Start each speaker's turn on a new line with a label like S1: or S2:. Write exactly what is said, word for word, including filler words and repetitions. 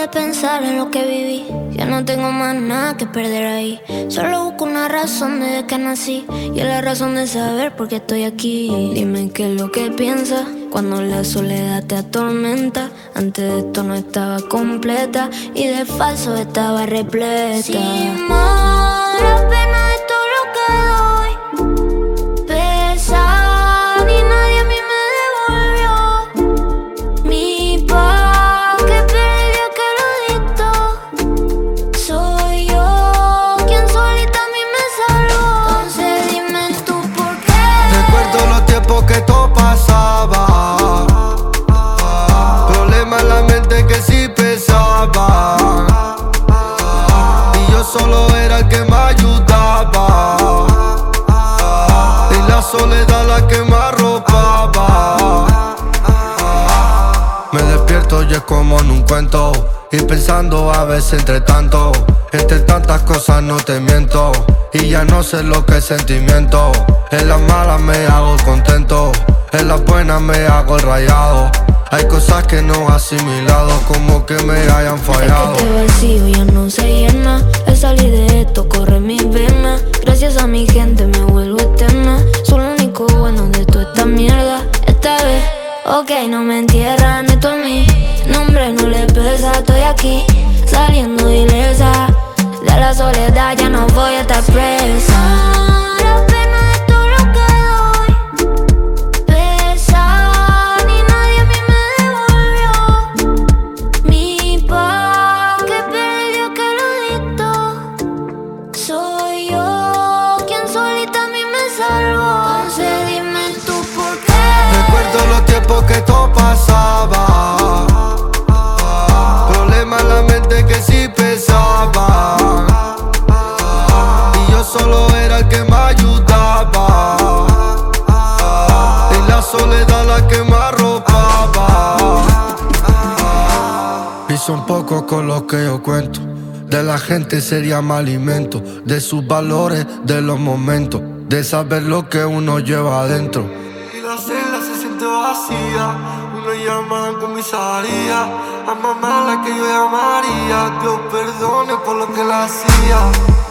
S1: de pensar en lo que viví. Ya no tengo más nada que perder ahí. Solo busco una razón desde que nací. Y es la razón de saber por qué estoy aquí. Dime qué es lo que piensas cuando la soledad te atormenta. Antes de esto no estaba completa y de falso estaba repleta. Sin más pena de todo lo que doy, pesa y nadie a mí me devolvió mi paz que perdió que lo dictó. Soy yo quien solita a mí me salvó. Entonces dime tú por qué.
S2: Recuerdo los tiempos que todo pasaba, problemas en la mente que sí pesaba, y yo solo era el que me ayudaba, y la soledad la que me arropaba. Me despierto y es como en un cuento, y pensando a veces entre tanto. Entre tantas cosas no te miento, y ya no sé lo que es sentimiento. En las malas me hago contento, en las buenas me hago el rayado. Hay cosas que no he asimilado, como que me hayan fallado.
S1: Es que este vacío ya no se llena. Al salir de esto corre mis venas. Gracias a mi gente me vuelvo eterna. Soy lo único bueno de toda esta mierda. Esta vez, ok, no me entierran, esto es mi nombre, no le pesa. Estoy aquí, saliendo ilesa. De la soledad ya no voy a estar presa. La pena de todo lo que doy pesa y nadie a mí me devolvió mi paz que perdió que lo dictó. Soy yo quien solita a mí me salvó. Entonces dime tú por qué.
S2: Recuerdo los tiempos que todo pasaba, problemas en la mente que sí pesaba, y yo solo era el que me ayudaba, y la soledad la que me arropaba. Y son pocos con los que yo cuento, de la gente sería mal alimento, de sus valores, de los momentos, de saber lo que uno lleva adentro. Y la celda se siente vacía, uno llama a comisaría, a mamá la que yo llamaría. Dios perdone por lo que la hacía.